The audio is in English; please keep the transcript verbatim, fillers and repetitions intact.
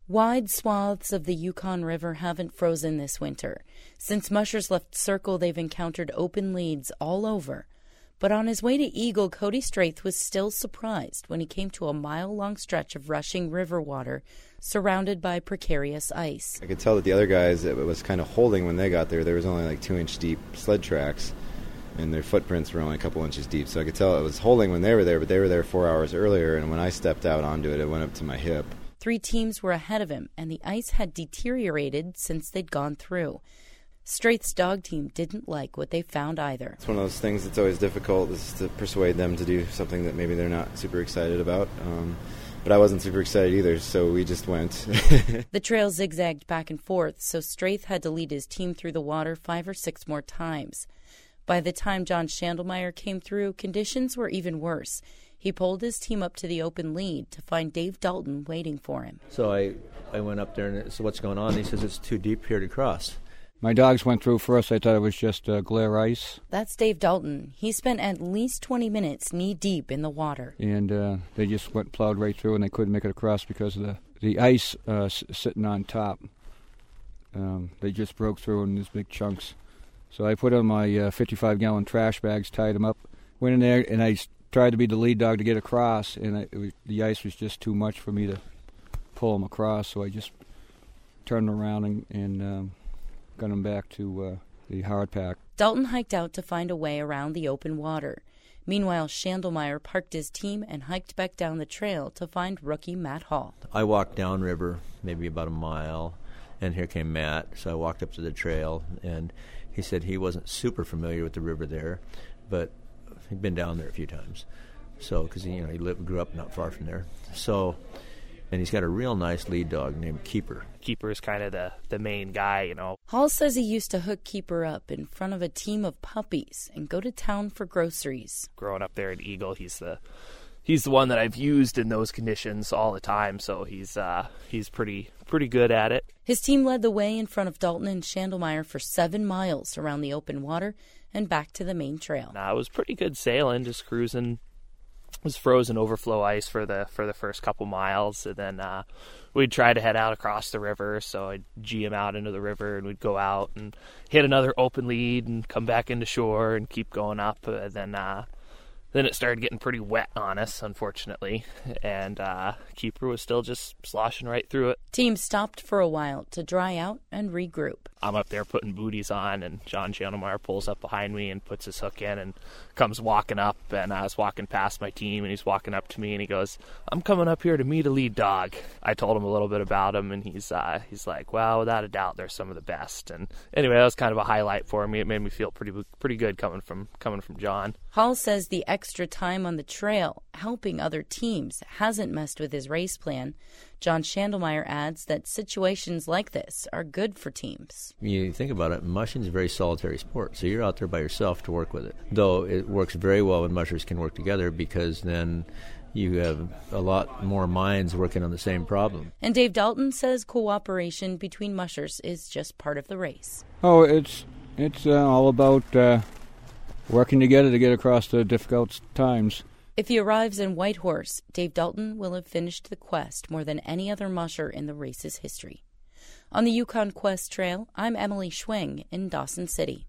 Wide swaths of the Yukon River haven't frozen this winter. Since mushers left Circle, they've encountered open leads all over. But on his way to Eagle, Cody Straith was still surprised when he came to a mile-long stretch of rushing river water surrounded by precarious ice. I could tell that the other guys, it was kind of holding when they got there. There was only like two-inch deep sled tracks, and their footprints were only a couple inches deep. So I could tell it was holding when they were there, but they were there four hours earlier, and when I stepped out onto it, it went up to my hip. Three teams were ahead of him, and the ice had deteriorated since they'd gone through. Straith's dog team didn't like what they found either. It's one of those things that's always difficult, is to persuade them to do something that maybe they're not super excited about. Um, but I wasn't super excited either, so we just went. The trail zigzagged back and forth, so Straith had to lead his team through the water five or six more times. By the time John Schandelmeyer came through, conditions were even worse. He pulled his team up to the open lead to find Dave Dalton waiting for him. So I, I went up there and said, "What's going on?" He says, "It's too deep here to cross." My dogs went through first. I thought it was just uh, glare ice. That's Dave Dalton. He spent at least twenty minutes knee-deep in the water. And uh, they just went plowed right through, and they couldn't make it across because of the, the ice uh, s- sitting on top. Um, they just broke through in these big chunks. So I put on my uh, fifty-five gallon trash bags, tied them up, went in there, and I tried to be the lead dog to get across, and I, it was, the ice was just too much for me to pull them across, so I just turned around and, and um, got them back to uh, the hard pack. Dalton hiked out to find a way around the open water. Meanwhile, Schandelmeyer parked his team and hiked back down the trail to find rookie Matt Hall. I walked downriver maybe about a mile, and here came Matt, so I walked up to the trail, and he said he wasn't super familiar with the river there, but he'd been down there a few times. So, because you know he lived, grew up not far from there. So, and he's got a real nice lead dog named Keeper. Keeper is kind of the, the main guy, you know. Hall says he used to hook Keeper up in front of a team of puppies and go to town for groceries. Growing up there at Eagle, he's the he's the one that I've used in those conditions all the time. So he's uh, he's pretty pretty good at it. His team led the way in front of Dalton and Schandelmeyer for seven miles around the open water and back to the main trail. Nah, it was pretty good sailing, just cruising. It was frozen overflow ice for the for the first couple miles, and then uh, we'd try to head out across the river. So I'd G him out into the river, and we'd go out and hit another open lead and come back into shore and keep going up. And then uh, then it started getting pretty wet on us, unfortunately, and uh, Keeper was still just sloshing right through it. Teams stopped for a while to dry out and regroup. I'm up there putting booties on, and John Schandelmeyer pulls up behind me and puts his hook in and comes walking up, and I was walking past my team, and he's walking up to me, and he goes, "I'm coming up here to meet a lead dog." I told him a little bit about him, and he's uh, he's like, "Well, without a doubt, they're some of the best." And anyway, that was kind of a highlight for me. It made me feel pretty pretty good coming from coming from John. Hall says the extra time on the trail, helping other teams, hasn't messed with his race plan. John Schandelmeyer adds that situations like this are good for teams. You think about it, mushing is a very solitary sport, so you're out there by yourself to work with it. Though it works very well when mushers can work together, because then you have a lot more minds working on the same problem. And Dave Dalton says cooperation between mushers is just part of the race. Oh, it's it's uh, all about uh, working together to get across the difficult times. If he arrives in Whitehorse, Dave Dalton will have finished the quest more than any other musher in the race's history. On the Yukon Quest Trail, I'm Emily Schwing in Dawson City.